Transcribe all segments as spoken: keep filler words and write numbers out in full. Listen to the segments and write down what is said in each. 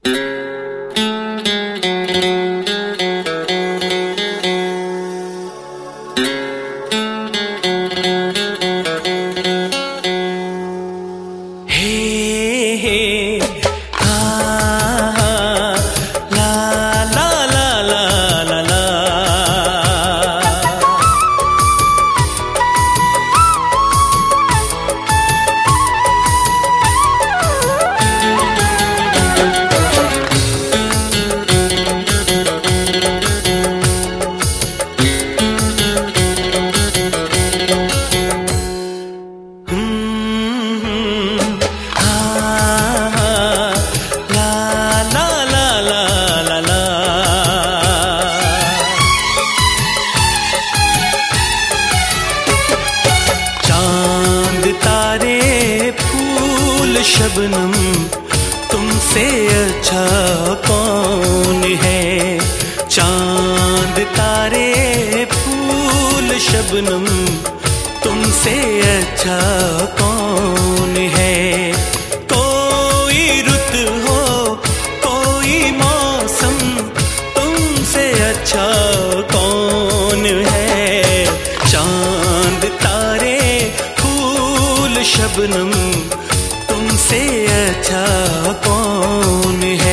शबनम तुमसे अच्छा कौन है। चांद तारे फूल शबनम तुमसे अच्छा कौन है। कोई रुत हो कोई मौसम तुमसे अच्छा कौन है। चांद तारे फूल शबनम तुमसे अच्छा कौन है।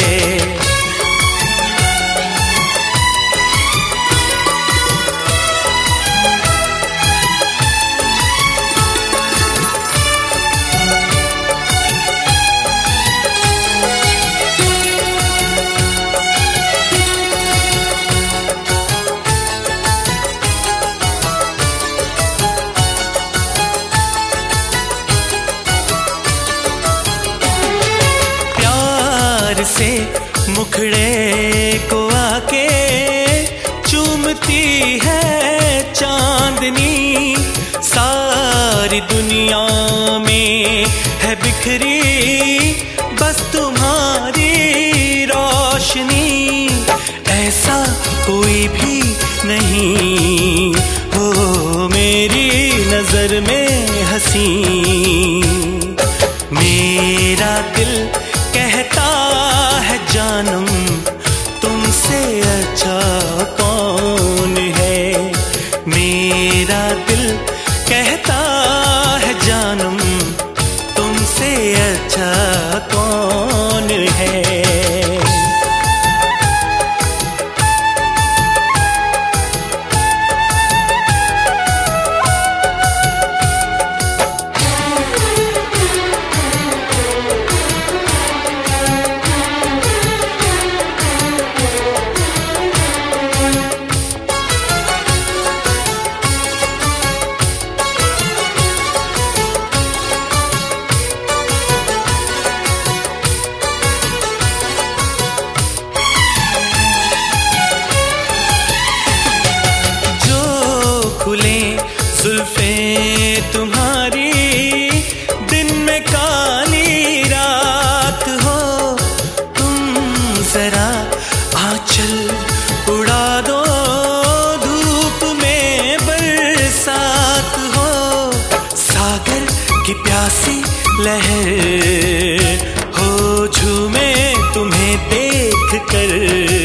से मुखड़े को आके चूमती है चांदनी। सारी दुनिया में है बिखरी बस तुम्हारी रोशनी। ऐसा कोई भी नहीं हो मेरी नजर में हंसी। मेरा दिल कहता है जानम तुमसे अच्छा कौन है। मेरा दिल कहता है जानम तुमसे अच्छा कौन है। जुल्फें तुम्हारी दिन में काली रात हो। तुम जरा आंचल उड़ा दो धूप में बरसात हो। सागर की प्यासी लहर हो झूमे तुम्हें देख कर।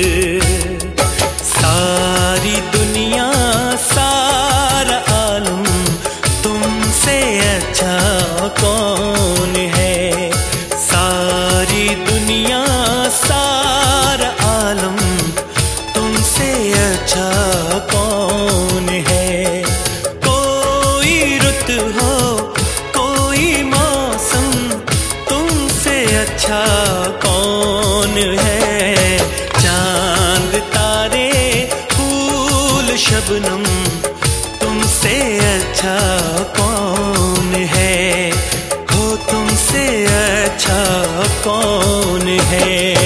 सारी दुनिया सारा आलम तुमसे अच्छा कौन है। सारी दुनिया सारा आलम तुमसे अच्छा कौन है। कोई रुत हो कोई मौसम तुमसे अच्छा कौन है। चांद तारे फूल शबनम तुमसे अच्छा कौन है। हो तुमसे अच्छा कौन है।